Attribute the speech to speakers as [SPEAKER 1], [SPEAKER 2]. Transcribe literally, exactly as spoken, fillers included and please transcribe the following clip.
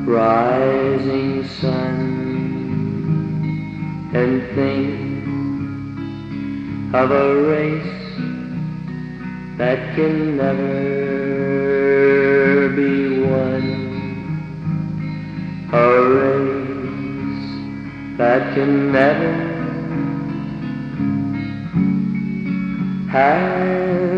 [SPEAKER 1] rising sun, and think of a race that can never be won, a race that can never have